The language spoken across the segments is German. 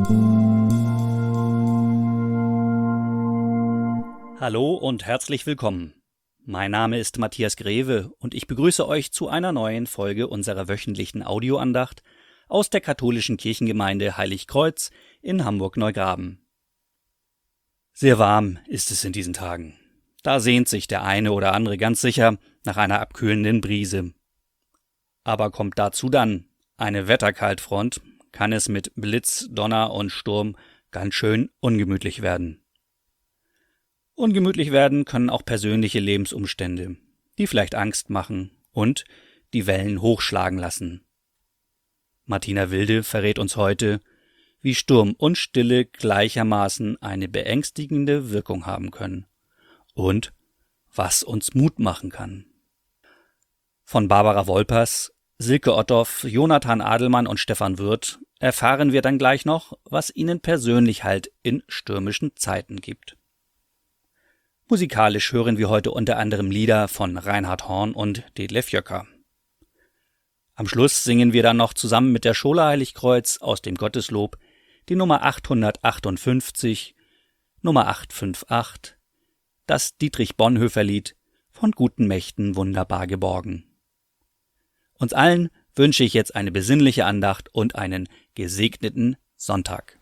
Hallo und herzlich willkommen. Mein Name ist Matthias Greve und ich begrüße euch zu einer neuen Folge unserer wöchentlichen Audioandacht aus der katholischen Kirchengemeinde Heiligkreuz in Hamburg-Neugraben. Sehr warm ist es in diesen Tagen. Da sehnt sich der eine oder andere ganz sicher nach einer abkühlenden Brise. Aber kommt dazu dann eine Wetterkaltfront, kann es mit Blitz, Donner und Sturm ganz schön ungemütlich werden. Ungemütlich werden können auch persönliche Lebensumstände, die vielleicht Angst machen und die Wellen hochschlagen lassen. Martina Wilde verrät uns heute, wie Sturm und Stille gleichermaßen eine beängstigende Wirkung haben können und was uns Mut machen kann. Von Barbara Wolpers, Silke Ottow, Jonathan Adelmann und Stefan Würth erfahren wir dann gleich noch, was ihnen persönlich Halt in stürmischen Zeiten gibt. Musikalisch hören wir heute unter anderem Lieder von Reinhard Horn und Detlef Jöcker. Am Schluss singen wir dann noch zusammen mit der Schola Heiligkreuz aus dem Gotteslob die Nummer 858, Nummer 858, das Dietrich-Bonhoeffer-Lied von guten Mächten wunderbar geborgen. Uns allen wünsche ich jetzt eine besinnliche Andacht und einen gesegneten Sonntag.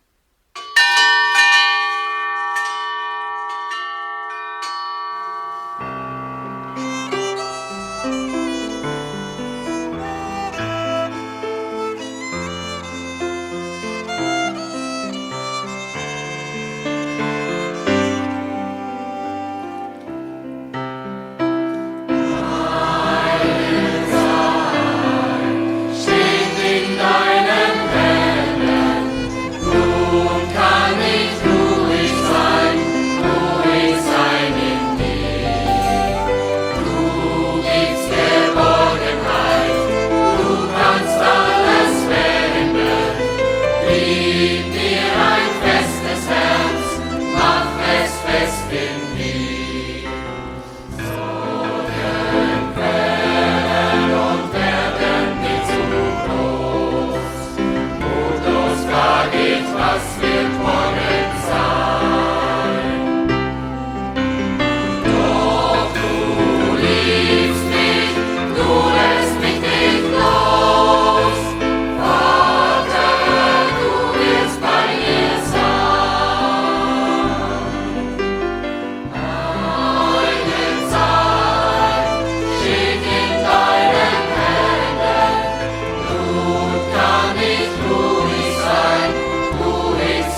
Kann ich ruhig sein, du bist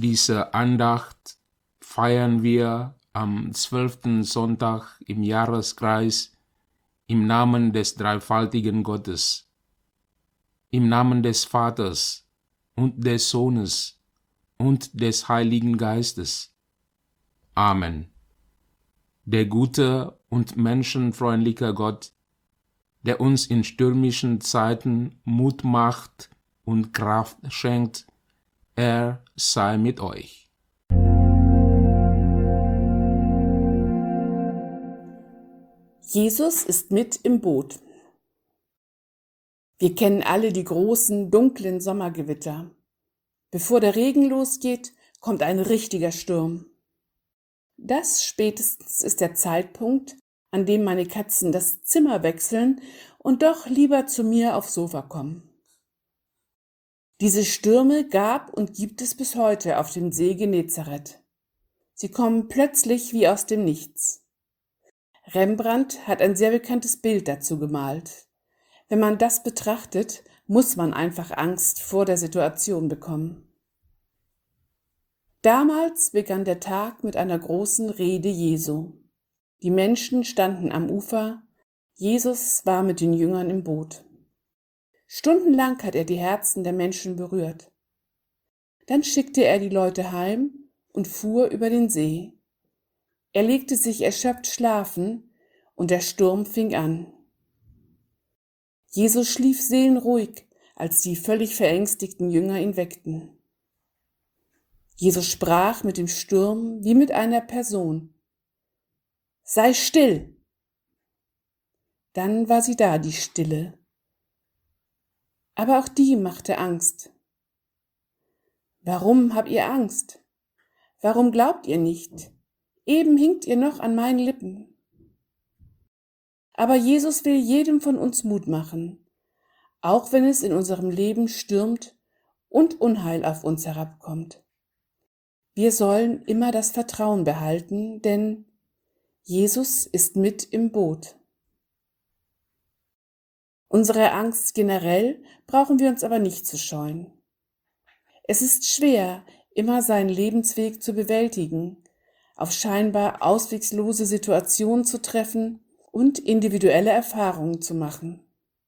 Diese Andacht feiern wir am 12. Sonntag im Jahreskreis im Namen des dreifaltigen Gottes, im Namen des Vaters und des Sohnes und des Heiligen Geistes. Amen. Der gute und menschenfreundliche Gott, der uns in stürmischen Zeiten Mut macht und Kraft schenkt, er sei mit euch. Jesus ist mit im Boot. Wir kennen alle die großen, dunklen Sommergewitter. Bevor der Regen losgeht, kommt ein richtiger Sturm. Das spätestens ist der Zeitpunkt, an dem meine Katzen das Zimmer wechseln und doch lieber zu mir aufs Sofa kommen. Diese Stürme gab und gibt es bis heute auf dem See Genezareth. Sie kommen plötzlich wie aus dem Nichts. Rembrandt hat ein sehr bekanntes Bild dazu gemalt. Wenn man das betrachtet, muss man einfach Angst vor der Situation bekommen. Damals begann der Tag mit einer großen Rede Jesu. Die Menschen standen am Ufer, Jesus war mit den Jüngern im Boot. Stundenlang hat er die Herzen der Menschen berührt. Dann schickte er die Leute heim und fuhr über den See. Er legte sich erschöpft schlafen und der Sturm fing an. Jesus schlief seelenruhig, als die völlig verängstigten Jünger ihn weckten. Jesus sprach mit dem Sturm wie mit einer Person. Sei still! Dann war sie da, die Stille. Aber auch die machte Angst. Warum habt ihr Angst? Warum glaubt ihr nicht? Eben hinkt ihr noch an meinen Lippen. Aber Jesus will jedem von uns Mut machen, auch wenn es in unserem Leben stürmt und Unheil auf uns herabkommt. Wir sollen immer das Vertrauen behalten, denn Jesus ist mit im Boot. Unsere Angst generell brauchen wir uns aber nicht zu scheuen. Es ist schwer, immer seinen Lebensweg zu bewältigen, auf scheinbar auswegslose Situationen zu treffen und individuelle Erfahrungen zu machen.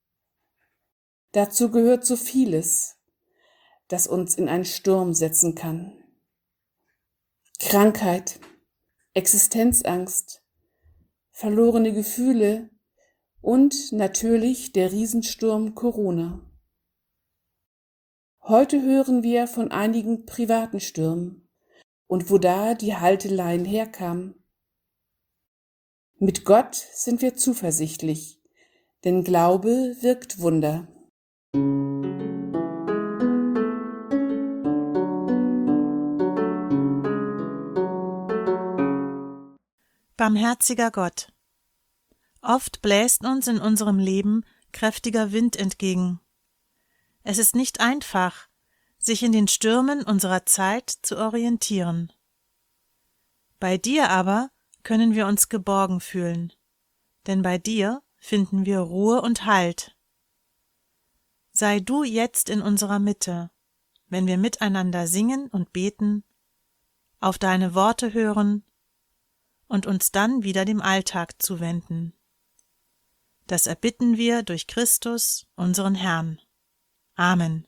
Dazu gehört so vieles, das uns in einen Sturm setzen kann. Krankheit, Existenzangst, verlorene Gefühle und natürlich der Riesensturm Corona. Heute hören wir von einigen privaten Stürmen und wo da die Halteleien herkamen. Mit Gott sind wir zuversichtlich, denn Glaube wirkt Wunder. Barmherziger Gott, oft bläst uns in unserem Leben kräftiger Wind entgegen. Es ist nicht einfach, sich in den Stürmen unserer Zeit zu orientieren. Bei dir aber können wir uns geborgen fühlen, denn bei dir finden wir Ruhe und Halt. Sei du jetzt in unserer Mitte, wenn wir miteinander singen und beten, auf deine Worte hören und uns dann wieder dem Alltag zuwenden. Das erbitten wir durch Christus, unseren Herrn. Amen.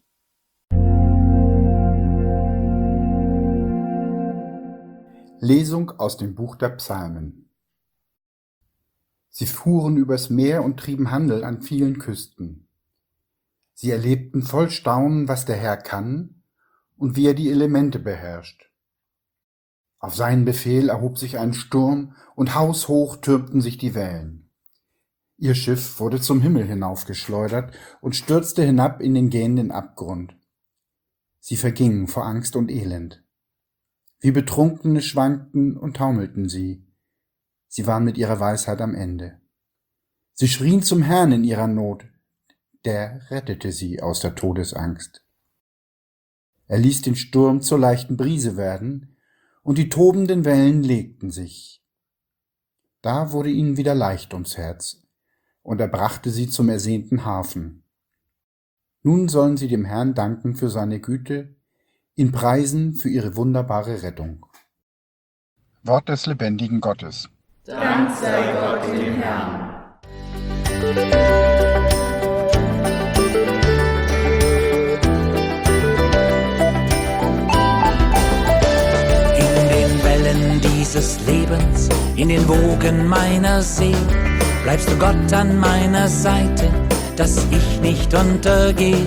Lesung aus dem Buch der Psalmen. Sie fuhren übers Meer und trieben Handel an vielen Küsten. Sie erlebten voll Staunen, was der Herr kann und wie er die Elemente beherrscht. Auf seinen Befehl erhob sich ein Sturm und haushoch türmten sich die Wellen. Ihr Schiff wurde zum Himmel hinaufgeschleudert und stürzte hinab in den gähnenden Abgrund. Sie vergingen vor Angst und Elend. Wie Betrunkene schwankten und taumelten sie. Sie waren mit ihrer Weisheit am Ende. Sie schrien zum Herrn in ihrer Not. Der rettete sie aus der Todesangst. Er ließ den Sturm zur leichten Brise werden, und die tobenden Wellen legten sich. Da wurde ihnen wieder leicht ums Herz, und er brachte sie zum ersehnten Hafen. Nun sollen sie dem Herrn danken für seine Güte, ihn preisen für ihre wunderbare Rettung. Wort des lebendigen Gottes. Dank sei Gott dem Herrn. In den Wellen dieses Lebens, in den Wogen meiner Seele, bleibst du Gott an meiner Seite, dass ich nicht untergehe.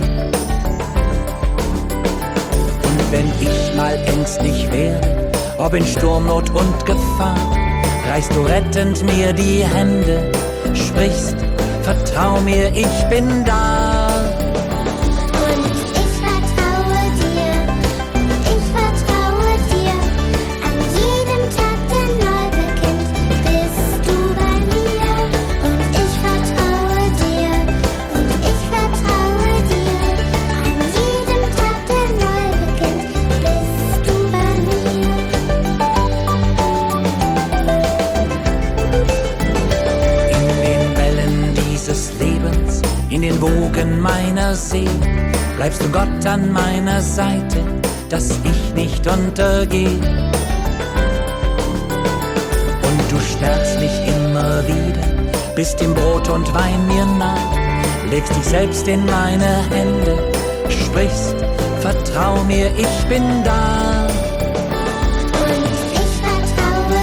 Und wenn ich mal ängstlich werde, ob in Sturm, Not und Gefahr, reichst du rettend mir die Hände, sprichst, vertrau mir, ich bin da. Und ich vertraue dir, an jedem Tag, der neu beginnt, bist du bei mir. Und ich vertraue dir, an jedem Tag, der neu beginnt, bist du bei mir. In den Wellen dieses Lebens, in den Wogen meiner Seele, bleibst du Gott an meiner Seite, dass ich nicht untergehe. Und du stärkst mich immer wieder, bist im Brot und Wein mir nah, legst dich selbst in meine Hände, sprichst, vertrau mir, ich bin da. Und ich vertraue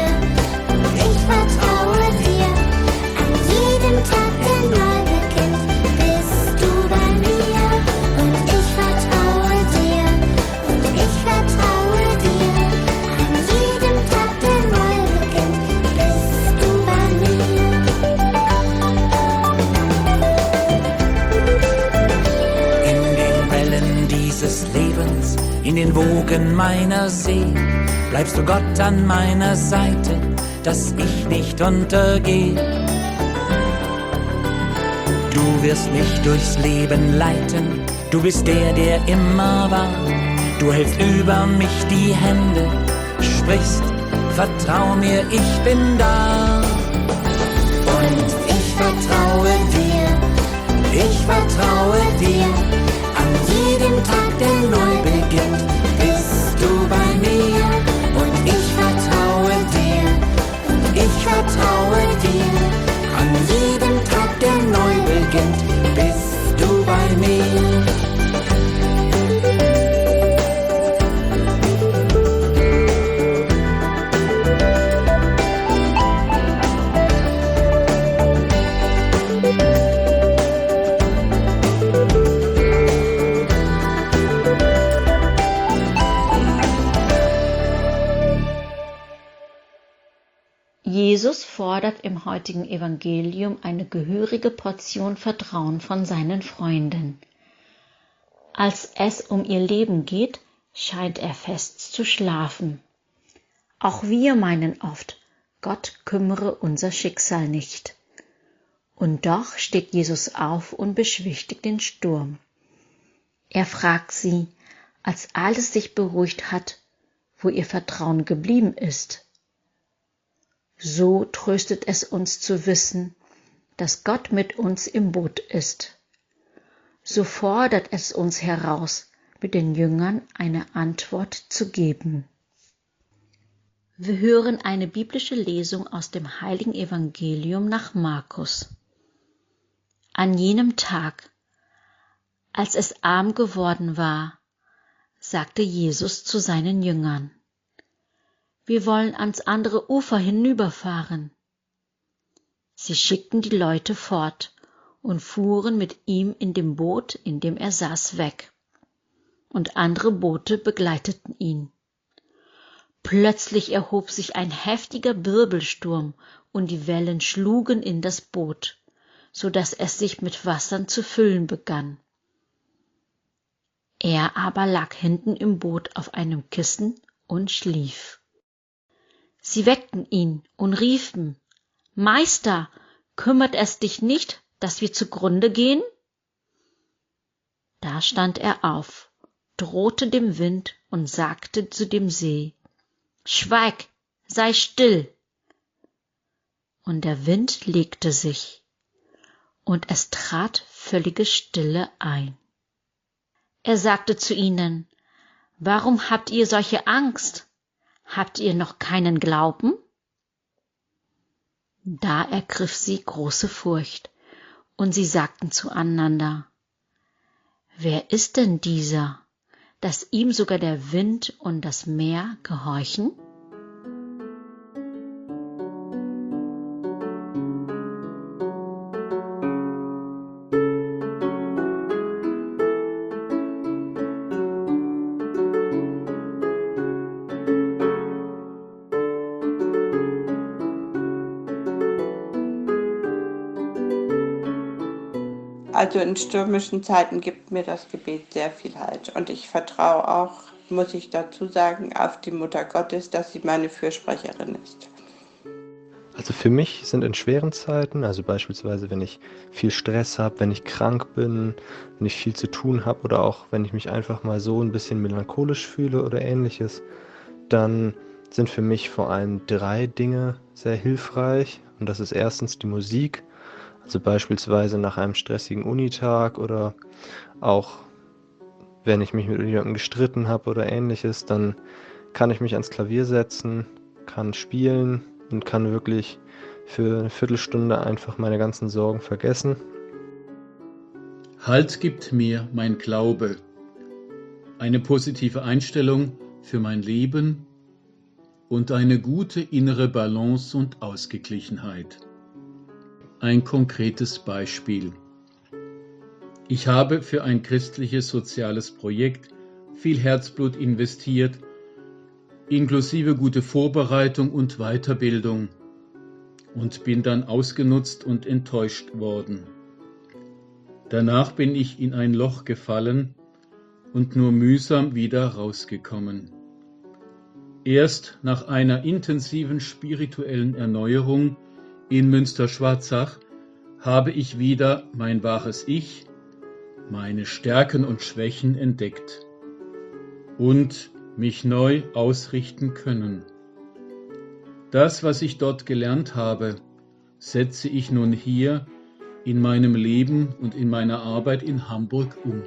dir, an jedem Tag, der neu beginnt, bist du bei mir. Und ich vertraue dir, an jedem Tag, der neu beginnt, bist du bei mir. In den Wellen dieses Lebens, in den Wogen meiner Seele, bleibst du Gott an meiner Seite, dass ich nicht untergehe. Du wirst mich durchs Leben leiten, du bist der immer war. Du hältst über mich die Hände, sprichst, vertrau mir, ich bin da. Und ich vertraue dir, an jedem Tag, der neu beginnt, bist du bei mir. Und ich vertraue dir, an jedem Tag, der neu beginnt, bist du bei mir. Jesus fordert im heutigen Evangelium eine gehörige Portion Vertrauen von seinen Freunden. Als es um ihr Leben geht, scheint er fest zu schlafen. Auch wir meinen oft, Gott kümmere unser Schicksal nicht. Und doch steht Jesus auf und beschwichtigt den Sturm. Er fragt sie, als alles sich beruhigt hat, wo ihr Vertrauen geblieben ist. So tröstet es uns zu wissen, dass Gott mit uns im Boot ist. So fordert es uns heraus, mit den Jüngern eine Antwort zu geben. Wir hören eine biblische Lesung aus dem heiligen Evangelium nach Markus. An jenem Tag, als es arm geworden war, sagte Jesus zu seinen Jüngern: Wir wollen ans andere Ufer hinüberfahren. Sie schickten die Leute fort und fuhren mit ihm in dem Boot, in dem er saß, weg. Und andere Boote begleiteten ihn. Plötzlich erhob sich ein heftiger Wirbelsturm und die Wellen schlugen in das Boot, so dass es sich mit Wassern zu füllen begann. Er aber lag hinten im Boot auf einem Kissen und schlief. Sie weckten ihn und riefen: Meister, kümmert es dich nicht, dass wir zugrunde gehen? Da stand er auf, drohte dem Wind und sagte zu dem See: Schweig, sei still. Und der Wind legte sich, und es trat völlige Stille ein. Er sagte zu ihnen: Warum habt ihr solche Angst? Habt ihr noch keinen Glauben? Da ergriff sie große Furcht, und sie sagten zueinander: Wer ist denn dieser, dass ihm sogar der Wind und das Meer gehorchen? Also in stürmischen Zeiten gibt mir das Gebet sehr viel Halt. Und ich vertraue auch, muss ich dazu sagen, auf die Mutter Gottes, dass sie meine Fürsprecherin ist. Also für mich sind in schweren Zeiten, also beispielsweise wenn ich viel Stress habe, wenn ich krank bin, wenn ich viel zu tun habe oder auch wenn ich mich einfach mal so ein bisschen melancholisch fühle oder ähnliches, dann sind für mich vor allem 3 Dinge sehr hilfreich. Und das ist erstens die Musik, also beispielsweise nach einem stressigen Unitag oder auch wenn ich mich mit jemandem gestritten habe oder ähnliches, dann kann ich mich ans Klavier setzen, kann spielen und kann wirklich für eine Viertelstunde einfach meine ganzen Sorgen vergessen. Halt gibt mir mein Glaube, eine positive Einstellung für mein Leben und eine gute innere Balance und Ausgeglichenheit. Ein konkretes Beispiel. Ich habe für ein christliches soziales Projekt viel Herzblut investiert, inklusive gute Vorbereitung und Weiterbildung, und bin dann ausgenutzt und enttäuscht worden. Danach bin ich in ein Loch gefallen und nur mühsam wieder rausgekommen. Erst nach einer intensiven spirituellen Erneuerung in Münster-Schwarzach habe ich wieder mein wahres Ich, meine Stärken und Schwächen entdeckt und mich neu ausrichten können. Das, was ich dort gelernt habe, setze ich nun hier in meinem Leben und in meiner Arbeit in Hamburg um.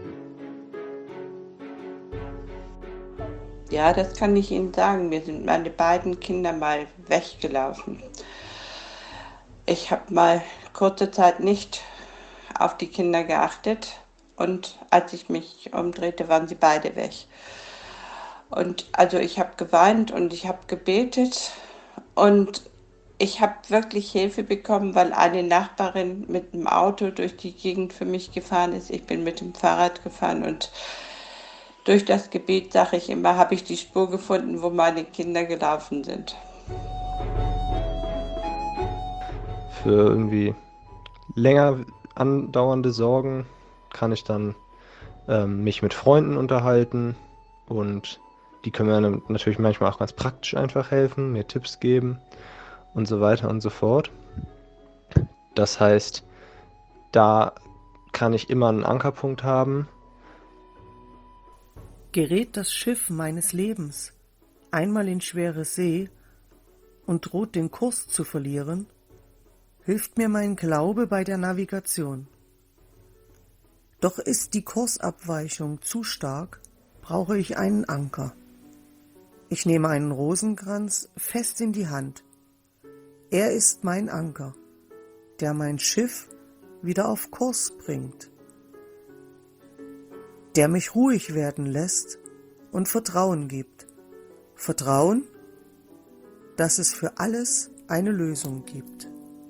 Ja, das kann ich Ihnen sagen. Mir sind meine beiden Kinder mal weggelaufen. Ich habe mal kurze Zeit nicht auf die Kinder geachtet und als ich mich umdrehte, waren sie beide weg. Und also ich habe geweint und ich habe gebetet und ich habe wirklich Hilfe bekommen, weil eine Nachbarin mit dem Auto durch die Gegend für mich gefahren ist. Ich bin mit dem Fahrrad gefahren und durch das Gebet, sage ich immer, habe ich die Spur gefunden, wo meine Kinder gelaufen sind. Für irgendwie länger andauernde Sorgen kann ich dann mich mit Freunden unterhalten und die können mir dann natürlich manchmal auch ganz praktisch einfach helfen, mir Tipps geben und so weiter und so fort. Das heißt, da kann ich immer einen Ankerpunkt haben. Gerät das Schiff meines Lebens einmal in schwere See und droht den Kurs zu verlieren, hilft mir mein Glaube bei der Navigation. Doch ist die Kursabweichung zu stark, brauche ich einen Anker. Ich nehme einen Rosenkranz fest in die Hand. Er ist mein Anker, der mein Schiff wieder auf Kurs bringt, der mich ruhig werden lässt und Vertrauen gibt. Vertrauen, dass es für alles eine Lösung gibt.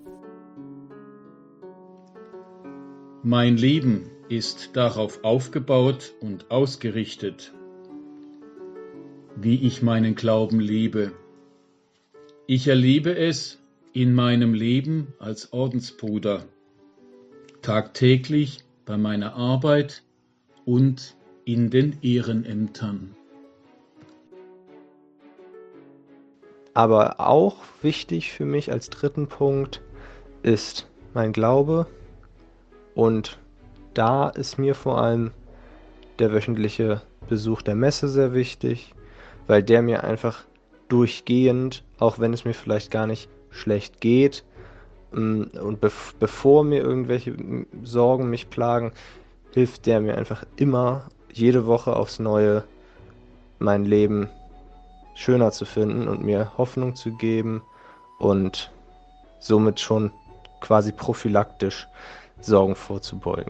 Mein Leben ist darauf aufgebaut und ausgerichtet, wie ich meinen Glauben lebe. Ich erlebe es in meinem Leben als Ordensbruder, tagtäglich bei meiner Arbeit und in den Ehrenämtern. Aber auch wichtig für mich als dritten Punkt ist mein Glaube. Und da ist mir vor allem der wöchentliche Besuch der Messe sehr wichtig, weil der mir einfach durchgehend, auch wenn es mir vielleicht gar nicht schlecht geht und bevor mir irgendwelche Sorgen mich plagen, hilft der mir einfach immer jede Woche aufs Neue mein Leben schöner zu finden und mir Hoffnung zu geben und somit schon quasi prophylaktisch Sorgen vorzubeugen.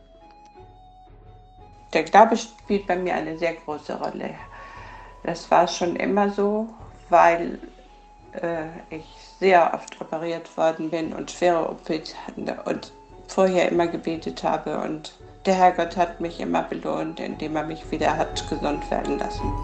Der Glaube spielt bei mir eine sehr große Rolle. Das war schon immer so, weil ich sehr oft operiert worden bin und schwere OPs hatte und vorher immer gebetet habe. Und der Herrgott hat mich immer belohnt, indem er mich wieder hat gesund werden lassen.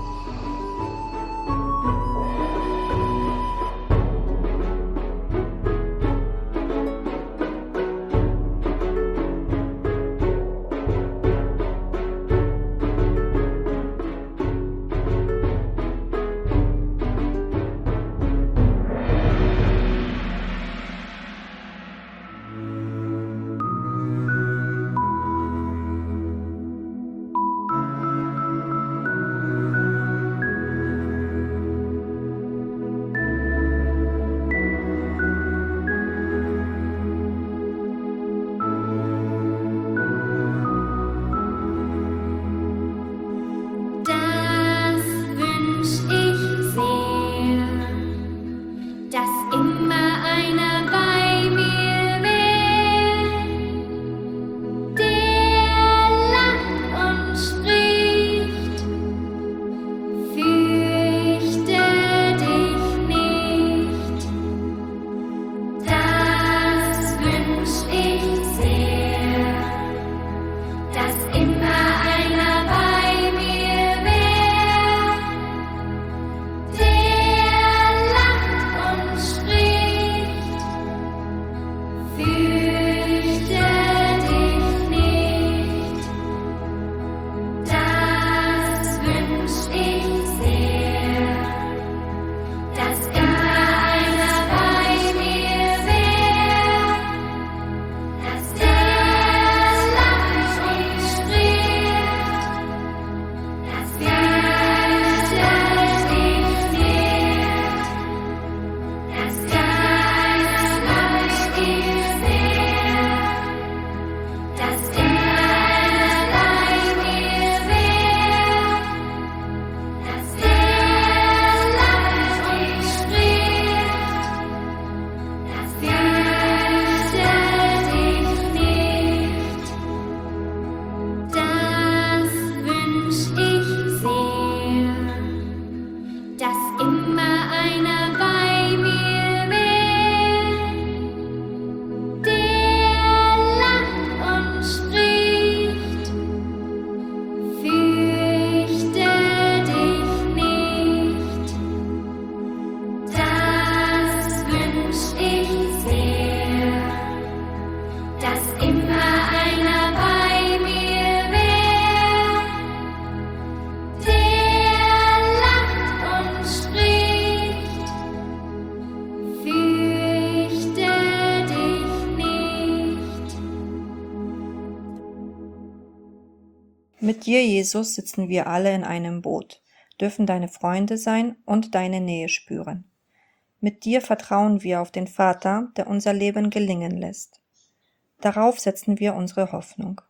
Mit dir, Jesus, sitzen wir alle in einem Boot, dürfen deine Freunde sein und deine Nähe spüren. Mit dir vertrauen wir auf den Vater, der unser Leben gelingen lässt. Darauf setzen wir unsere Hoffnung.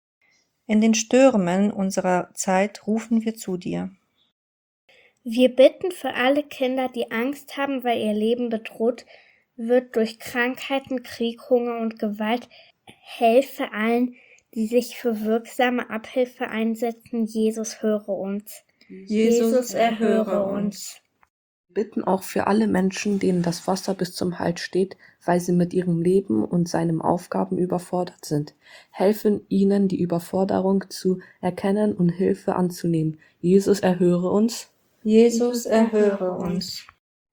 In den Stürmen unserer Zeit rufen wir zu dir. Wir bitten für alle Kinder, die Angst haben, weil ihr Leben bedroht wird durch Krankheiten, Krieg, Hunger und Gewalt. Helfe allen, die sich für wirksame Abhilfe einsetzen. Jesus, höre uns. Jesus, erhöre uns. Wir bitten auch für alle Menschen, denen das Wasser bis zum Hals steht, weil sie mit ihrem Leben und seinen Aufgaben überfordert sind. Helfen ihnen, die Überforderung zu erkennen und Hilfe anzunehmen. Jesus, erhöre uns. Jesus, erhöre uns.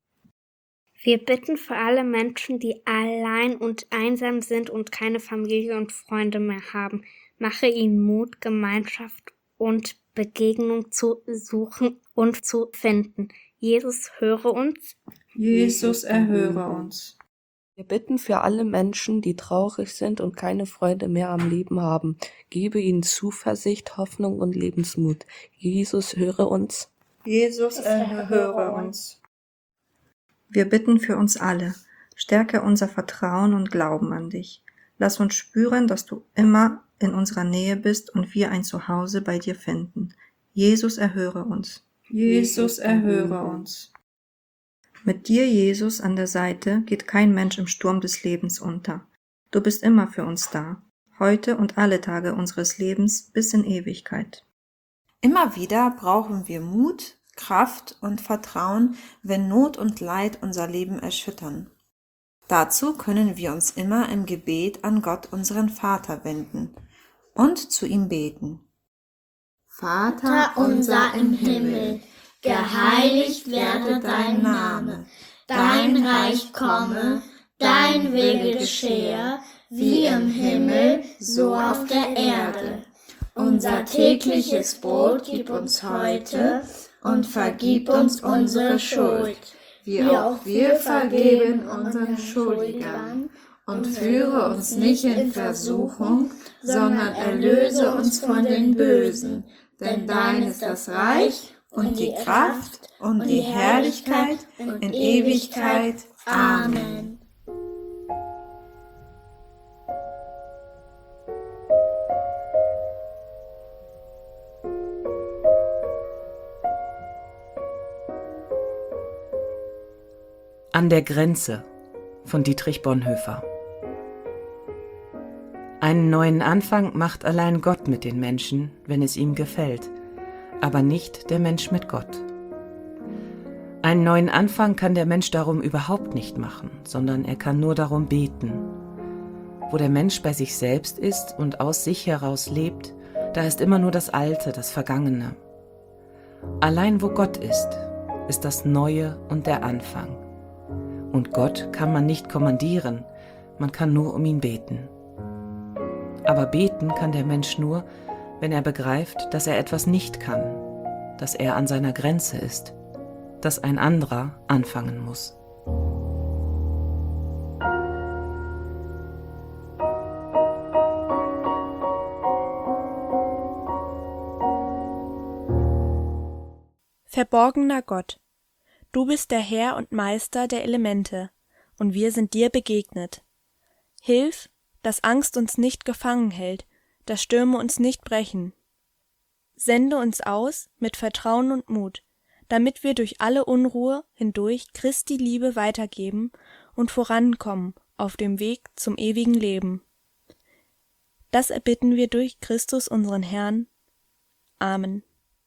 Wir bitten für alle Menschen, die allein und einsam sind und keine Familie und Freunde mehr haben. Mache ihnen Mut, Gemeinschaft und Begegnung zu suchen und zu finden. Jesus, höre uns. Jesus, erhöre uns. Wir bitten für alle Menschen, die traurig sind und keine Freude mehr am Leben haben. Gebe ihnen Zuversicht, Hoffnung und Lebensmut. Jesus, höre uns. Jesus, erhöre uns. Wir bitten für uns alle. Stärke unser Vertrauen und Glauben an dich. Lass uns spüren, dass du immer in unserer Nähe bist und wir ein Zuhause bei dir finden. Jesus, erhöre uns. Jesus, erhöre uns. Mit dir, Jesus, an der Seite geht kein Mensch im Sturm des Lebens unter. Du bist immer für uns da, heute und alle Tage unseres Lebens bis in Ewigkeit. Immer wieder brauchen wir Mut, Kraft und Vertrauen, wenn Not und Leid unser Leben erschüttern. Dazu können wir uns immer im Gebet an Gott, unseren Vater, wenden und zu ihm beten. Vater unser im Himmel, geheiligt werde dein Name, dein Reich komme, dein Wille geschehe, wie im Himmel, so auf der Erde. Unser tägliches Brot gib uns heute und vergib uns unsere Schuld, wie auch wir vergeben unseren Schuldigern. Und führe uns nicht in Versuchung, sondern erlöse uns von den Bösen. Denn dein ist das Reich und die Kraft und die Herrlichkeit in Ewigkeit. Amen. An der Grenze von Dietrich Bonhoeffer. Einen neuen Anfang macht allein Gott mit den Menschen, wenn es ihm gefällt, aber nicht der Mensch mit Gott. Einen neuen Anfang kann der Mensch darum überhaupt nicht machen, sondern er kann nur darum beten. Wo der Mensch bei sich selbst ist und aus sich heraus lebt, da ist immer nur das Alte, das Vergangene. Allein wo Gott ist das Neue und der Anfang. Und Gott kann man nicht kommandieren, man kann nur um ihn beten. Aber beten kann der Mensch nur, wenn er begreift, dass er etwas nicht kann, dass er an seiner Grenze ist, dass ein anderer anfangen muss. Verborgener Gott, du bist der Herr und Meister der Elemente, und wir sind dir begegnet. Hilf, dass Angst uns nicht gefangen hält, dass Stürme uns nicht brechen. Sende uns aus mit Vertrauen und Mut, damit wir durch alle Unruhe hindurch Christi Liebe weitergeben und vorankommen auf dem Weg zum ewigen Leben. Das erbitten wir durch Christus unseren Herrn. Amen.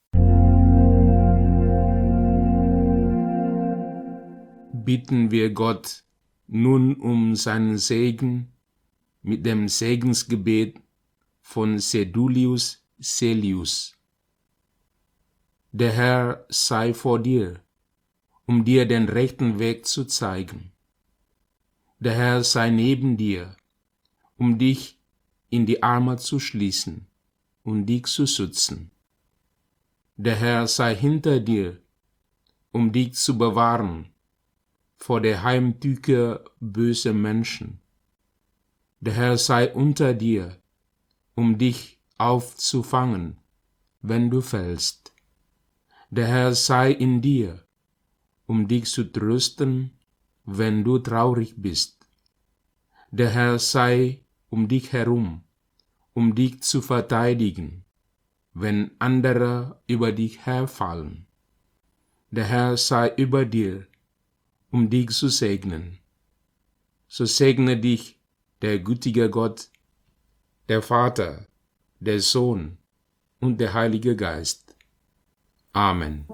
Bitten wir Gott nun um seinen Segen mit dem Segensgebet von Sedulius Celius. Der Herr sei vor dir, um dir den rechten Weg zu zeigen. Der Herr sei neben dir, um dich in die Arme zu schließen und dich zu schützen. Der Herr sei hinter dir, um dich zu bewahren vor der Heimtücke böser Menschen. Der Herr sei unter dir, um dich aufzufangen, wenn du fällst. Der Herr sei in dir, um dich zu trösten, wenn du traurig bist. Der Herr sei um dich herum, um dich zu verteidigen, wenn andere über dich herfallen. Der Herr sei über dir, um dich zu segnen. So segne dich der gütige Gott, der Vater, der Sohn und der Heilige Geist. Amen.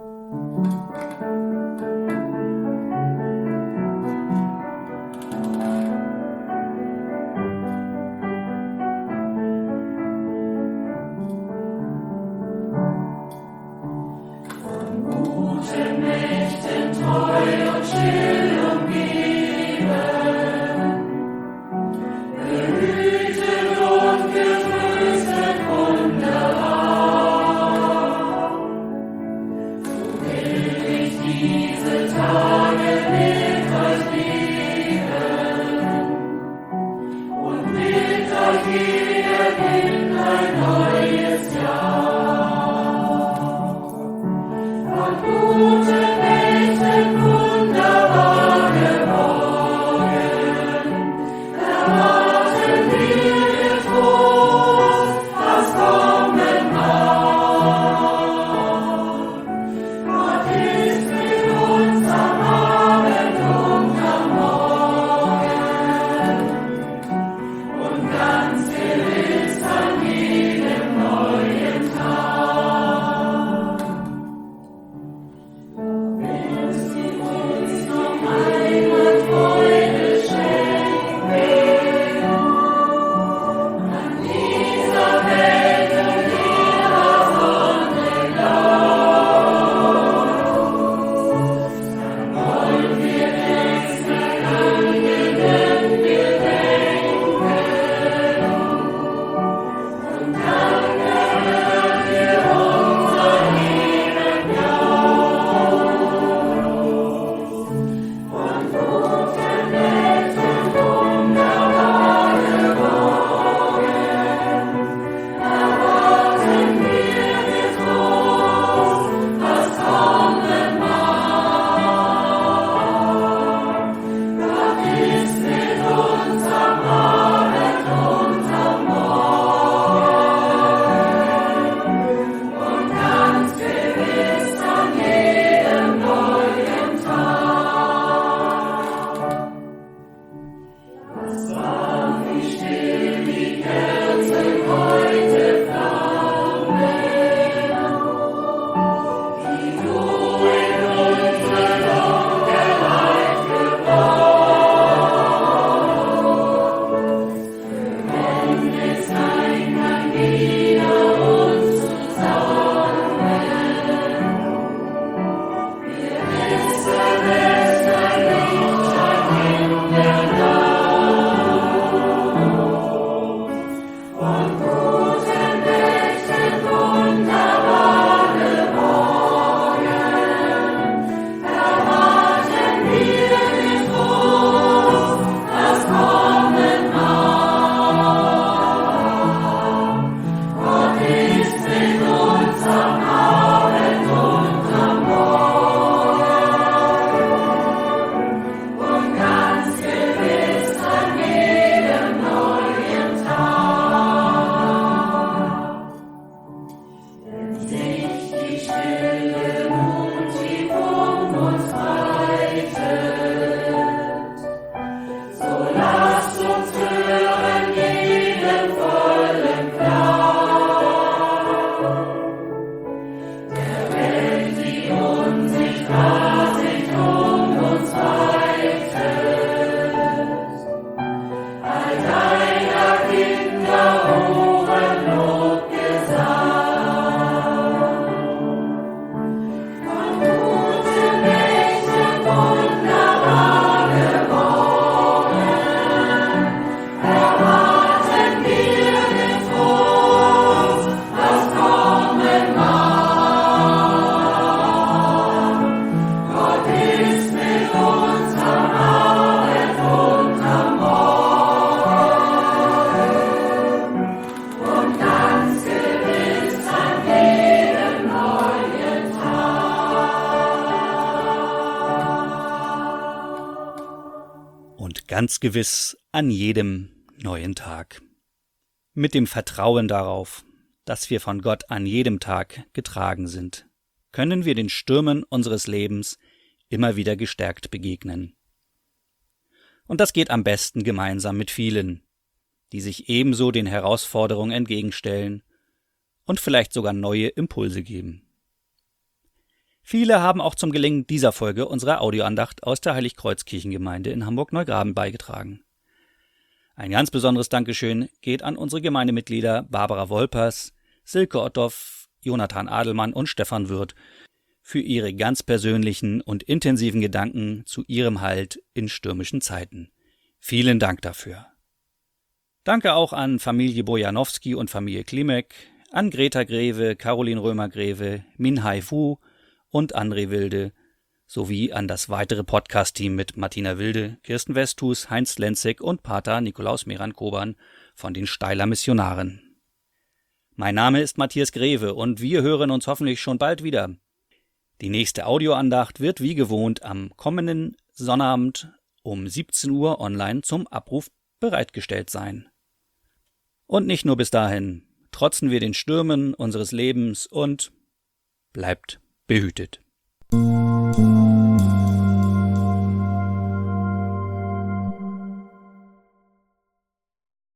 und ganz gewiss an jedem neuen Tag. Mit dem Vertrauen darauf, dass wir von Gott an jedem Tag getragen sind, können wir den Stürmen unseres Lebens immer wieder gestärkt begegnen. Und das geht am besten gemeinsam mit vielen, die sich ebenso den Herausforderungen entgegenstellen und vielleicht sogar neue Impulse geben. Viele haben auch zum Gelingen dieser Folge unserer Audioandacht aus der Heiligkreuz-Kirchengemeinde in Hamburg-Neugraben beigetragen. Ein ganz besonderes Dankeschön geht an unsere Gemeindemitglieder Barbara Wolpers, Silke Otthoff, Jonathan Adelmann und Stefan Wirth für ihre ganz persönlichen und intensiven Gedanken zu ihrem Halt in stürmischen Zeiten. Vielen Dank dafür. Danke auch an Familie Bojanowski und Familie Klimek, an Greta Greve, Caroline Römer-Greve, Min Hai Fu und André Wilde, sowie an das weitere Podcast-Team mit Martina Wilde, Kirsten Westhus, Heinz Lenzig und Pater Nikolaus Meran-Koban von den Steiler Missionaren. Mein Name ist Matthias Greve und wir hören uns hoffentlich schon bald wieder. Die nächste Audioandacht wird wie gewohnt am kommenden Sonnabend um 17 Uhr online zum Abruf bereitgestellt sein. Und nicht nur bis dahin, trotzen wir den Stürmen unseres Lebens und bleibt behütet.